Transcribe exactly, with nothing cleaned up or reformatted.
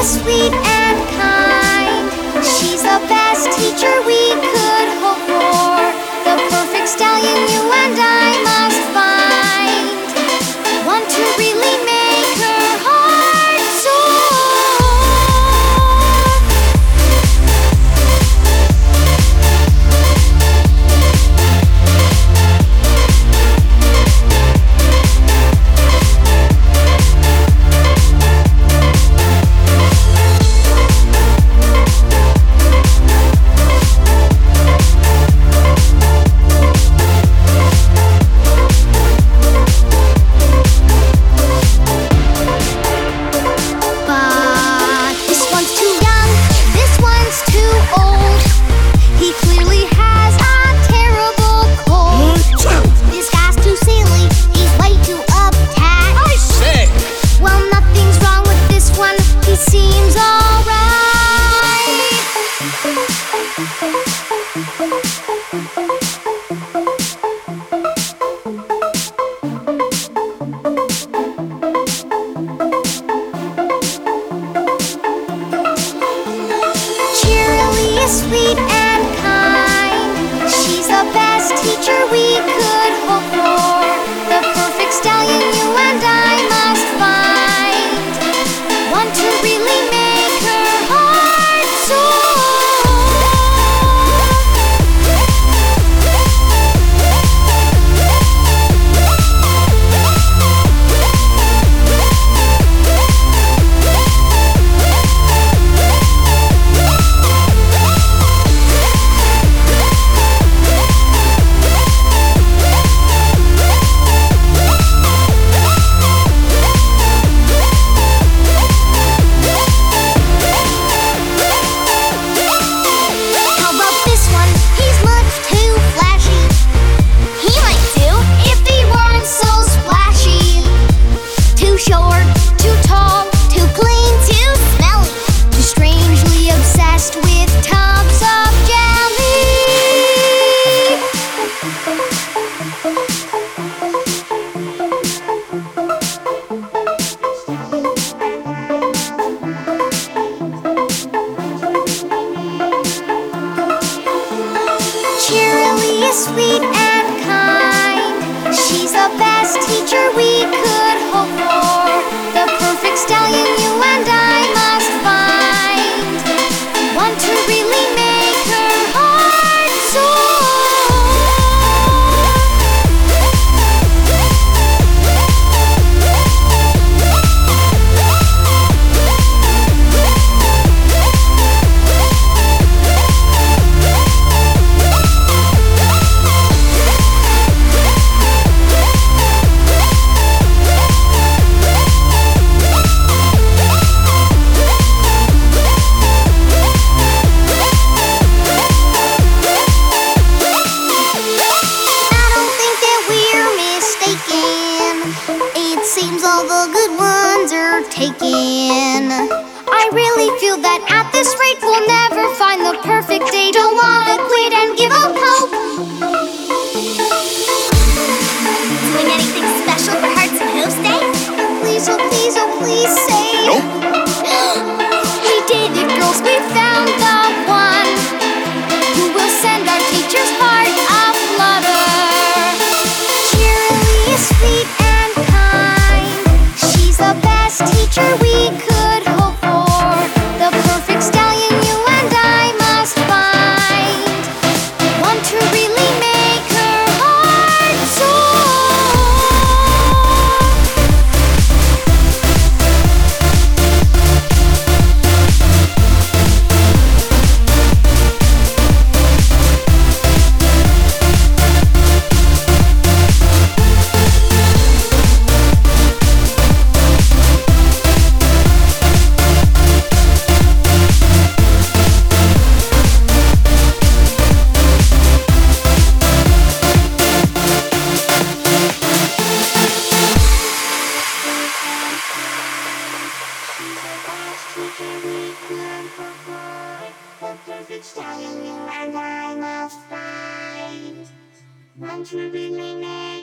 sweet and kind. She's the best teacher we could hope for. The perfect stallion you and I must find. One to really make her heart soar. Seems alright. Cheerily sweet and kind. She's the best teacher we could hope for. The perfect stallion you and I must find. One to really make her heart soar. With tubs of jelly. Cheerily sweet and kind. She's the best teacher we could hope for. The perfect stallion you and I must find. One to really make her heart soar. Seems all the good ones are taken. I really feel that at this rate we'll never find the perfect date. Don't wanna quit and give up hope. Doing anything special for Hearts and Hooves Day? Please, oh please, oh please say. Nope. We did it, girls, we found the one who will send our teacher's heart a flutter. Cheerily sweet and the best teacher we could hope for. The perfect stallion you and I must find. One to really make her heart Stallion you and I must find. One to really make